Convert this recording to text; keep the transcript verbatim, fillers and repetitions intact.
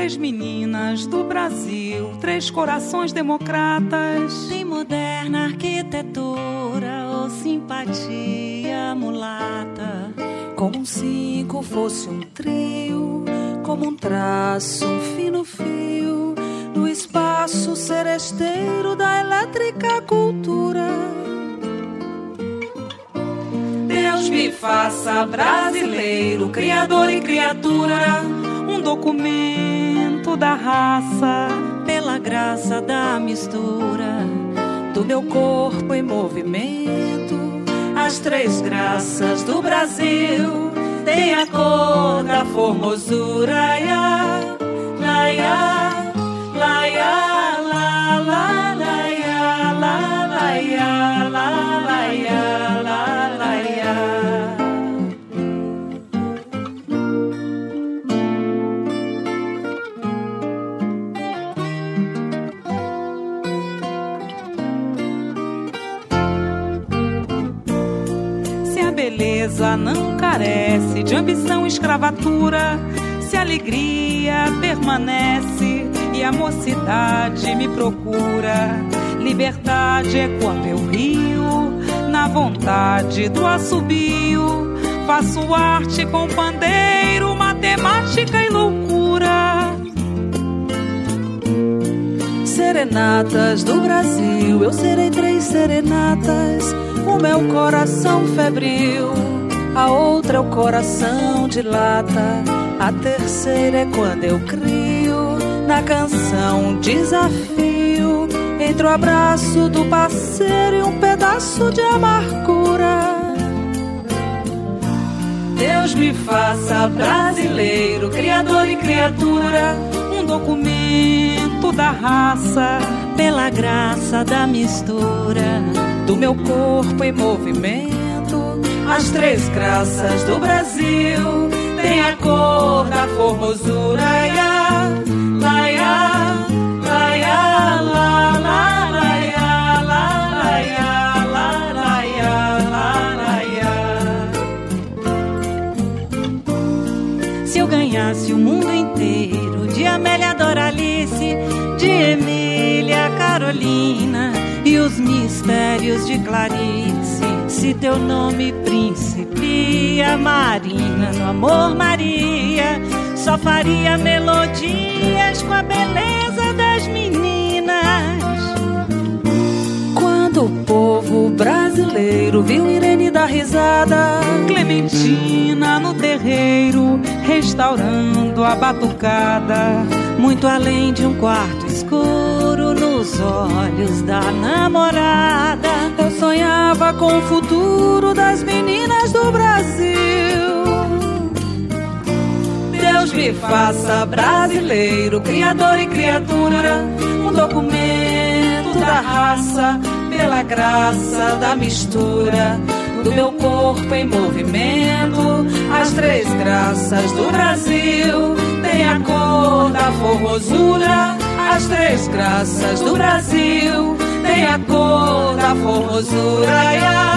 três meninas do Brasil, três corações democratas. Tem moderna arquitetura ou simpatia mulata. Como um cinco fosse um trio, como um traço, um fino fio, no espaço seresteiro da elétrica cultura. Deus me faça brasileiro, criador e criatura, um documento da raça, pela graça da mistura do meu corpo em movimento. As três graças do Brasil têm a cor da formosura. Laia, laia, laia, la, la, laia, la, laia, la, laia, la, laia. Beleza não carece de ambição e escravatura, se a alegria permanece e a mocidade me procura. Liberdade é quando eu rio, na vontade do assobio, faço arte com pandeiro, matemática e loucura. Serenatas do Brasil, eu serei três serenatas. O meu coração febril, a outra é o coração de lata, a terceira é quando eu crio na canção um desafio entre o abraço do parceiro e um pedaço de amargura. Deus me faça brasileiro, criador e criatura, um documento da raça, pela graça da mistura do meu corpo em movimento. As três graças do Brasil têm a cor da formosura. Laia, laia, laia, la, la, laia, la, laia, la, laia, la, laia. Se eu ganhasse o mundo inteiro, de Amélia Doralice, de Emília Carolina e os mistérios de Clarice, se teu nome Principia Marina, no amor Maria, só faria melodias com a beleza das meninas. Quando o povo brasileiro viu Irene dar risada, Clementina no terreiro, restaurando a batucada, muito além de um quarto escuro nos olhos da namorada, eu sonhava com o futuro das meninas do Brasil. Deus me faça brasileiro, criador e criatura, um documento da raça, pela graça da mistura do meu corpo em movimento. As três graças do Brasil têm a cor da formosura. As três graças do Brasil têm a cor da formosura.